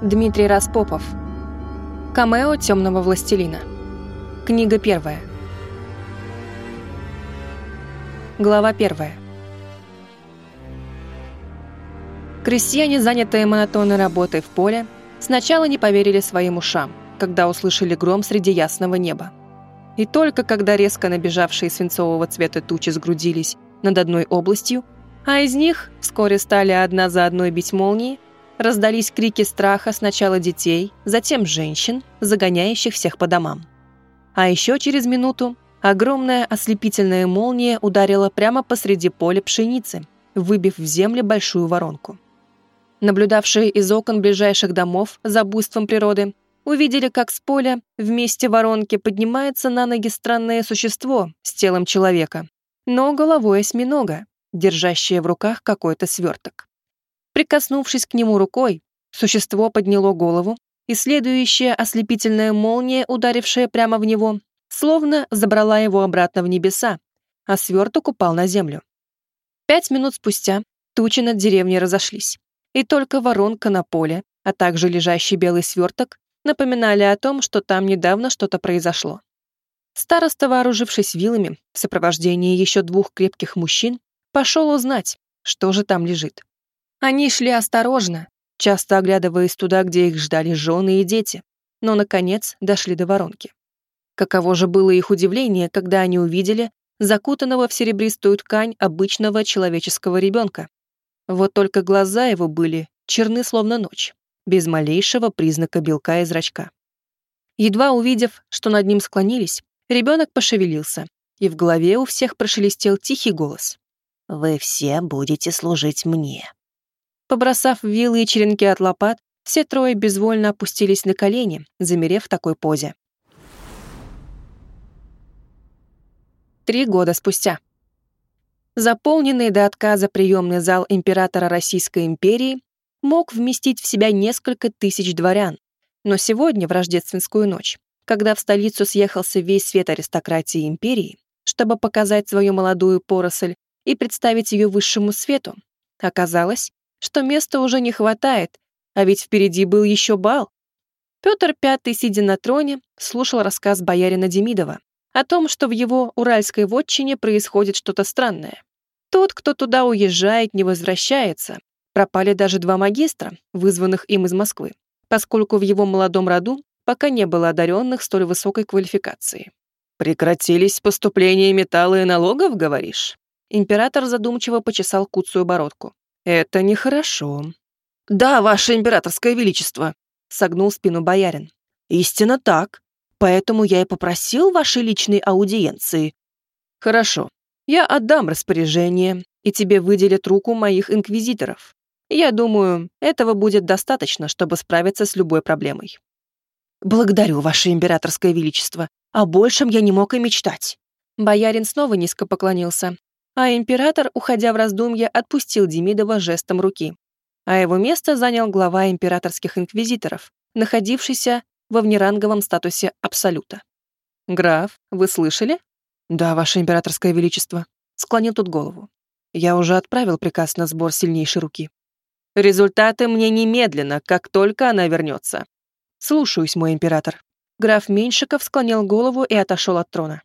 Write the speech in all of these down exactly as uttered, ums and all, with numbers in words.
Дмитрий Распопов. Камео темного властелина. Книга первая. Глава первая. Крестьяне, занятые монотонной работой в поле, сначала не поверили своим ушам, когда услышали гром среди ясного неба. И только когда резко набежавшие свинцового цвета тучи сгрудились над одной областью, а из них вскоре стали одна за одной бить молнии, раздались крики страха сначала детей, затем женщин, загоняющих всех по домам. А еще через минуту огромная ослепительная молния ударила прямо посреди поля пшеницы, выбив в землю большую воронку. Наблюдавшие из окон ближайших домов за буйством природы увидели, как с поля в месте воронки поднимается на ноги странное существо с телом человека, но головой осьминога, держащее в руках какой-то сверток. Прикоснувшись к нему рукой, существо подняло голову, и следующая ослепительная молния, ударившая прямо в него, словно забрала его обратно в небеса, а сверток упал на землю. Пять минут спустя тучи над деревней разошлись, и только воронка на поле, а также лежащий белый сверток напоминали о том, что там недавно что-то произошло. Староста, вооружившись вилами в сопровождении еще двух крепких мужчин, пошел узнать, что же там лежит. Они шли осторожно, часто оглядываясь туда, где их ждали жены и дети, но, наконец, дошли до воронки. Каково же было их удивление, когда они увидели закутанного в серебристую ткань обычного человеческого ребенка. Вот только глаза его были черны, словно ночь, без малейшего признака белка и зрачка. Едва увидев, что над ним склонились, ребенок пошевелился, и в голове у всех прошелестел тихий голос. «Вы все будете служить мне». Побросав вилы и черенки от лопат, все трое безвольно опустились на колени, замерев в такой позе. Три года спустя. Заполненный до отказа приемный зал императора Российской империи мог вместить в себя несколько тысяч дворян, но сегодня, в рождественскую ночь, когда в столицу съехался весь свет аристократии империи, чтобы показать свою молодую поросль и представить ее высшему свету, оказалось, что места уже не хватает, а ведь впереди был еще бал. Петр Пятый, сидя на троне, слушал рассказ боярина Демидова о том, что в его уральской вотчине происходит что-то странное. Тот, кто туда уезжает, не возвращается. Пропали даже два магистра, вызванных им из Москвы, поскольку в его молодом роду пока не было одаренных столь высокой квалификации. «Прекратились поступления металла и налогов, говоришь?» Император задумчиво почесал куцую бородку. «Это нехорошо». «Да, ваше императорское величество», — согнул спину боярин. «Истинно так. Поэтому я и попросил вашей личной аудиенции». «Хорошо. Я отдам распоряжение, и тебе выделят руку моих инквизиторов. Я думаю, этого будет достаточно, чтобы справиться с любой проблемой». «Благодарю, ваше императорское величество. О большем я не мог и мечтать». Боярин снова низко поклонился, а император, уходя в раздумье, отпустил Демидова жестом руки, а его место занял глава императорских инквизиторов, находившийся во внеранговом статусе абсолюта. «Граф, вы слышали?» «Да, ваше императорское величество», — склонил тут голову. «Я уже отправил приказ на сбор сильнейшей руки». «Результаты мне немедленно, как только она вернется». «Слушаюсь, мой император». Граф Меньшиков склонил голову и отошел от трона.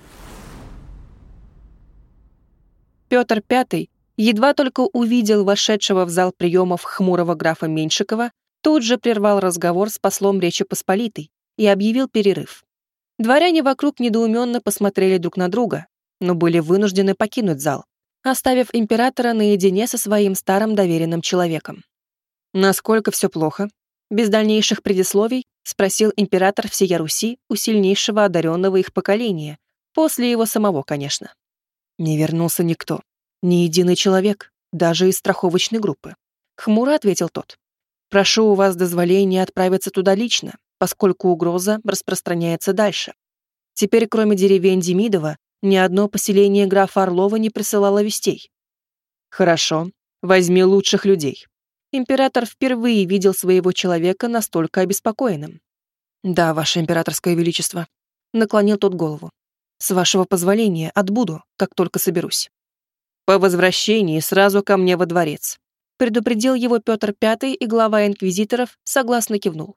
Петр Пятый едва только увидел вошедшего в зал приемов хмурого графа Меньшикова, тут же прервал разговор с послом Речи Посполитой и объявил перерыв. Дворяне вокруг недоуменно посмотрели друг на друга, но были вынуждены покинуть зал, оставив императора наедине со своим старым доверенным человеком. «Насколько все плохо?» Без дальнейших предисловий спросил император всея Руси у сильнейшего одаренного их поколения, после его самого, конечно. «Не вернулся никто, ни единый человек, даже из страховочной группы», — хмуро ответил тот. «Прошу у вас дозволения отправиться туда лично, поскольку угроза распространяется дальше. Теперь, кроме деревень Демидова, ни одно поселение графа Орлова не присылало вестей». «Хорошо, возьми лучших людей». Император впервые видел своего человека настолько обеспокоенным. «Да, ваше императорское величество», — наклонил тот голову. «С вашего позволения отбуду, как только соберусь». «По возвращении сразу ко мне во дворец. предупредил его Петр Пятый, и глава инквизиторов согласно кивнул.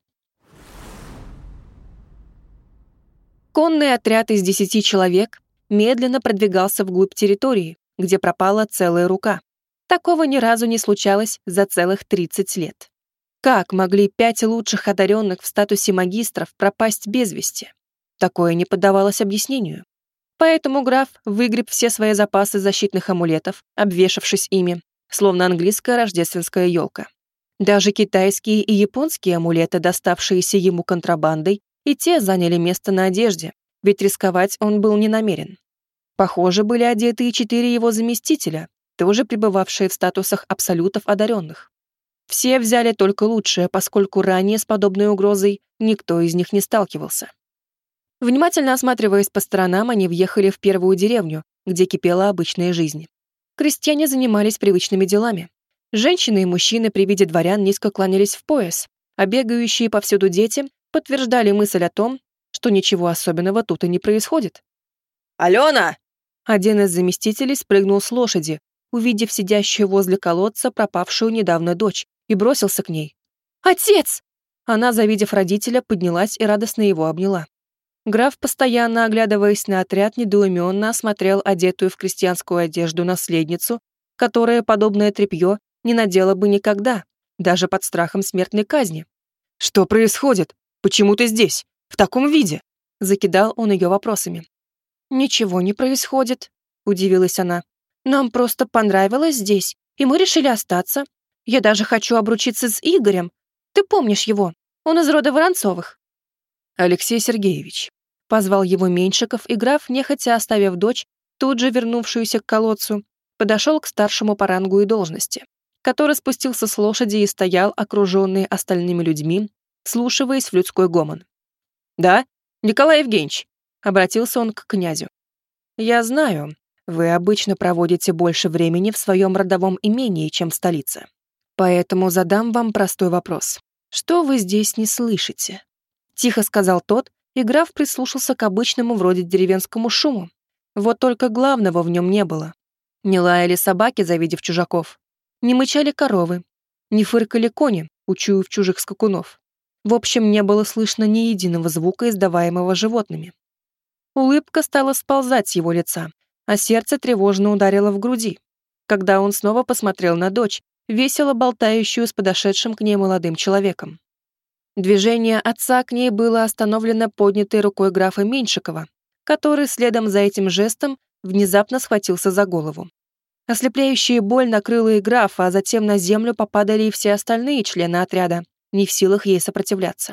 Конный отряд из десяти человек медленно продвигался вглубь территории, где пропала целая рука. Такого ни разу не случалось за целых тридцать лет. Как могли пять лучших одаренных в статусе магистров пропасть без вести? Такое не поддавалось объяснению. Поэтому граф выгреб все свои запасы защитных амулетов, обвешавшись ими, словно английская рождественская елка. Даже китайские и японские амулеты, доставшиеся ему контрабандой, и те заняли место на одежде, ведь рисковать он был не намерен. Похоже, были одеты и четыре его заместителя, тоже пребывавшие в статусах абсолютов одаренных. Все взяли только лучшее, поскольку ранее с подобной угрозой никто из них не сталкивался. Внимательно осматриваясь по сторонам, они въехали в первую деревню, где кипела обычная жизнь. Крестьяне занимались привычными делами. Женщины и мужчины при виде дворян низко кланялись в пояс, а бегающие повсюду дети подтверждали мысль о том, что ничего особенного тут и не происходит. «Алена!» Один из заместителей спрыгнул с лошади, увидев сидящую возле колодца пропавшую недавно дочь, и бросился к ней. «Отец!» Она, завидев родителя, поднялась и радостно его обняла. Граф, постоянно оглядываясь на отряд, недоуменно осмотрел одетую в крестьянскую одежду наследницу, которая подобное тряпье не надела бы никогда, даже под страхом смертной казни. «Что происходит? Почему ты здесь? В таком виде?» Закидал он ее вопросами. «Ничего не происходит», — удивилась она. «Нам просто понравилось здесь, и мы решили остаться. Я даже хочу обручиться с Игорем. Ты помнишь его? Он из рода Воронцовых». «Алексей Сергеевич», — позвал его Меньшиков, и граф, нехотя оставив дочь, тут же вернувшуюся к колодцу, подошел к старшему по рангу и должности, который спустился с лошади и стоял, окруженный остальными людьми, вслушиваясь в людской гомон. «Да, Николай Евгеньевич», — обратился он к князю. «Я знаю, вы обычно проводите больше времени в своем родовом имении, чем в столице. Поэтому задам вам простой вопрос. Что вы здесь не слышите?» Тихо сказал тот, и граф прислушался к обычному вроде деревенскому шуму. Вот только главного в нем не было. Не лаяли собаки, завидев чужаков. Не мычали коровы. Не фыркали кони, учуяв чужих скакунов. В общем, не было слышно ни единого звука, издаваемого животными. Улыбка стала сползать с его лица, а сердце тревожно ударило в груди, когда он снова посмотрел на дочь, весело болтающую с подошедшим к ней молодым человеком. Движение отца к ней было остановлено поднятой рукой графа Меньшикова, который следом за этим жестом внезапно схватился за голову. Ослепляющая боль накрыла и графа, а затем на землю попадали и все остальные члены отряда, не в силах ей сопротивляться.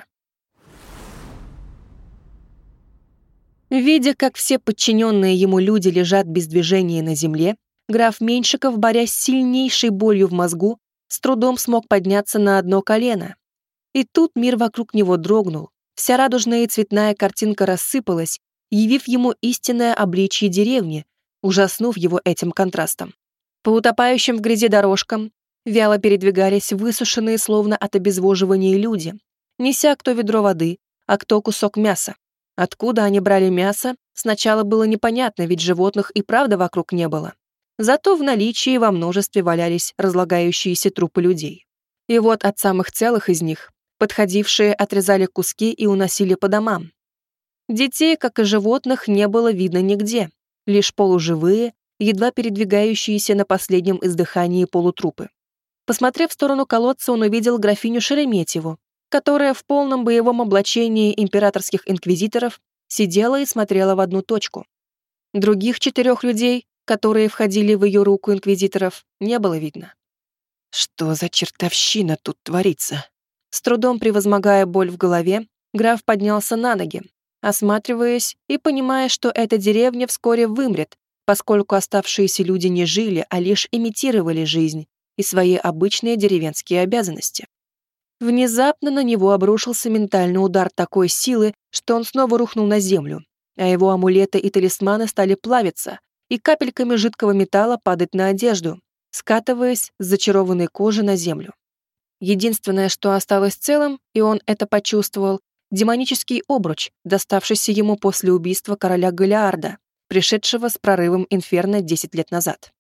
Видя, как все подчиненные ему люди лежат без движения на земле, граф Меньшиков, борясь с сильнейшей болью в мозгу, с трудом смог подняться на одно колено. И тут мир вокруг него дрогнул, вся радужная и цветная картинка рассыпалась, явив ему истинное обличье деревни, ужаснув его этим контрастом. По утопающим в грязи дорожкам вяло передвигались высушенные словно от обезвоживания люди, неся кто ведро воды, а кто кусок мяса. Откуда они брали мясо, сначала было непонятно, ведь животных и правда вокруг не было. Зато в наличии во множестве валялись разлагающиеся трупы людей. И вот от самых целых из них подходившие отрезали куски и уносили по домам. Детей, как и животных, не было видно нигде, лишь полуживые, едва передвигающиеся на последнем издыхании полутрупы. Посмотрев в сторону колодца, он увидел графиню Шереметьеву, которая в полном боевом облачении императорских инквизиторов сидела и смотрела в одну точку. Других четырех людей, которые входили в ее руку инквизиторов, не было видно. «Что за чертовщина тут творится?» С трудом превозмогая боль в голове, граф поднялся на ноги, осматриваясь и понимая, что эта деревня вскоре вымрет, поскольку оставшиеся люди не жили, а лишь имитировали жизнь и свои обычные деревенские обязанности. Внезапно на него обрушился ментальный удар такой силы, что он снова рухнул на землю, а его амулеты и талисманы стали плавиться и капельками жидкого металла падать на одежду, скатываясь с зачарованной кожи на землю. Единственное, что осталось целым, и он это почувствовал, демонический обруч, доставшийся ему после убийства короля Голиарда, пришедшего с прорывом Инферно десять лет назад.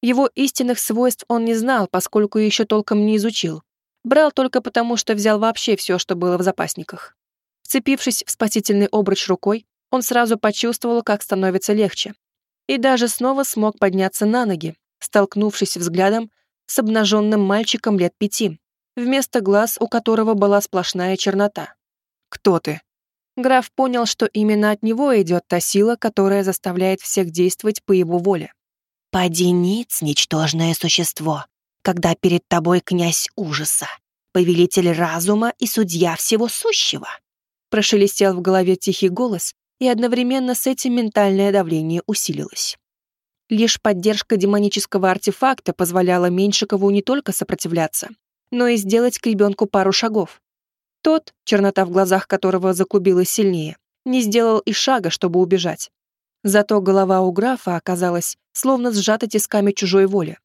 Его истинных свойств он не знал, поскольку еще толком не изучил. Брал только потому, что взял вообще все, что было в запасниках. Вцепившись в спасительный обруч рукой, он сразу почувствовал, как становится легче. И даже снова смог подняться на ноги, столкнувшись взглядом с обнаженным мальчиком лет пяти, вместо глаз у которого была сплошная чернота. «Кто ты?» Граф понял, что именно от него идет та сила, которая заставляет всех действовать по его воле. «Поди ниц, ничтожное существо, когда перед тобой князь ужаса, повелитель разума и судья всего сущего!» Прошелестел в голове тихий голос, и одновременно с этим ментальное давление усилилось. Лишь поддержка демонического артефакта позволяла Меньшикову не только сопротивляться, но и сделать к ребенку пару шагов. Тот, чернота в глазах которого заклубилась сильнее, не сделал и шага, чтобы убежать. Зато голова у графа оказалась словно сжата тисками чужой воли.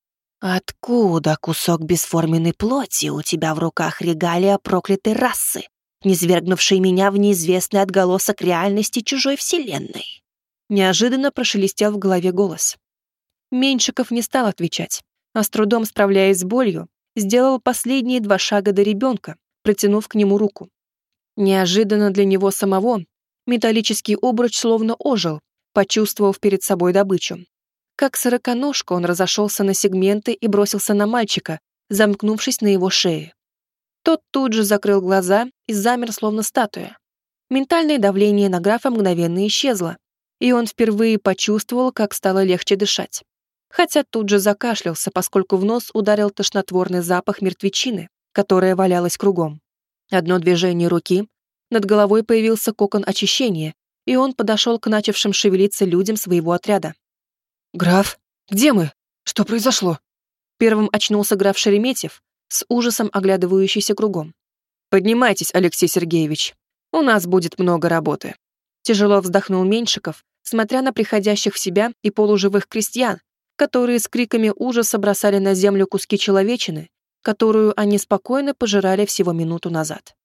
«Откуда кусок бесформенной плоти у тебя в руках регалия проклятой расы, низвергнувшей меня в неизвестный отголосок реальности чужой вселенной?» Неожиданно прошелестел в голове голос. Меньшиков не стал отвечать, а с трудом справляясь с болью, сделал последние два шага до ребенка, протянув к нему руку. Неожиданно для него самого металлический обруч словно ожил, почувствовав перед собой добычу. Как сороконожка он разошелся на сегменты и бросился на мальчика, замкнувшись на его шее. Тот тут же закрыл глаза и замер, словно статуя. Ментальное давление на графа мгновенно исчезло, и он впервые почувствовал, как стало легче дышать. Хотя тут же закашлялся, поскольку в нос ударил тошнотворный запах мертвечины, которая валялась кругом. Одно движение руки, над головой появился кокон очищения, и он подошел к начавшим шевелиться людям своего отряда. «Граф, где мы? Что произошло?» Первым очнулся граф Шереметьев, с ужасом оглядывающийся кругом. «Поднимайтесь, Алексей Сергеевич, у нас будет много работы». Тяжело вздохнул Меньшиков, смотря на приходящих в себя и полуживых крестьян, которые с криками ужаса бросали на землю куски человечины, которую они спокойно пожирали всего минуту назад.